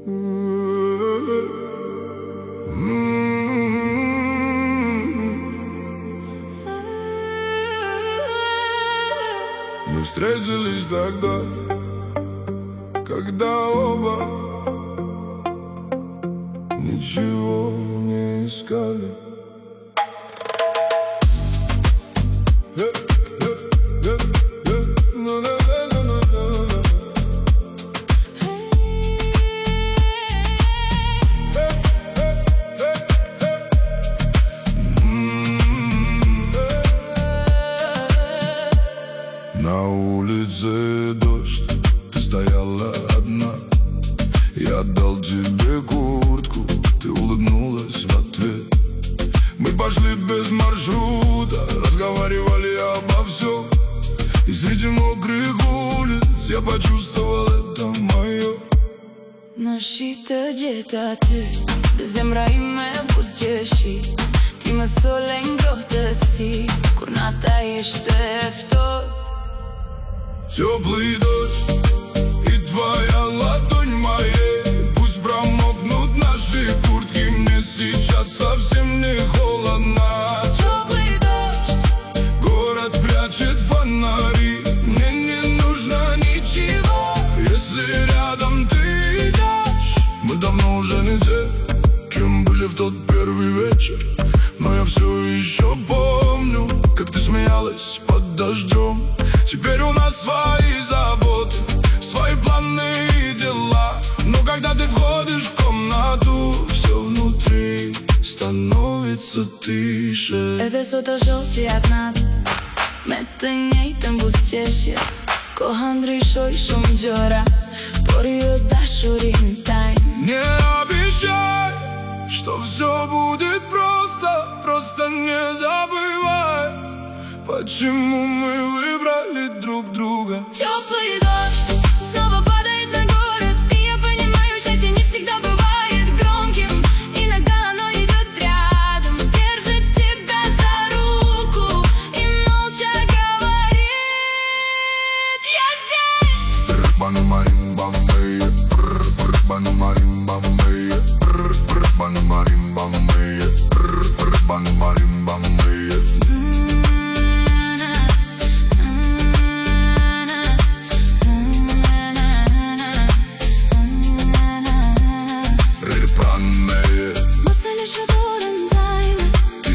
Мы встретились тогда, когда оба ничего не искали. На улице дождь, ты стояла одна. Я дал тебе куртку, ты улыбнулась в ответ. Мы пошли без маршрута, разговаривали обо всем. И среди мокрых улиц я почувствовал, это мое. Но știi tăgetată de zemra ime buzgeși. Ti mă sole îngrotăsi, курната ești втор. Теплый дождь и твоя ладонь моей, пусть промокнут наши куртки, мне сейчас совсем не холодно. Теплый дождь, город прячет фонари, мне не нужно ничего, если рядом ты идешь. Мы давно уже не те, кем были в тот первый вечер, но я все еще помню, как ты смеялась под дождем. Теперь у нас свои заботы, свои планы и дела. Но когда ты входишь в комнату, все внутри становится тише. edhe sot është si atnat, me të njëjtën buzëqeshje. Koha ndryshoi shumë gjëra, por jo dashurin tajnë. Не обещай, что все будет просто, просто не забывай, почему мы выбрали друг друга. Теплый дождь снова падает на город, и я понимаю, счастье не всегда бывает громким. Иногда оно идет рядом, держит тебя за руку и молча говорит: я здесь. Мысли шедур интайме,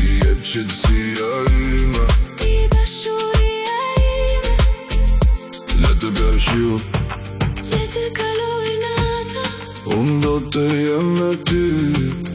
ти dashuria ime. Для тебя știu Lete ca luminata, unde te iei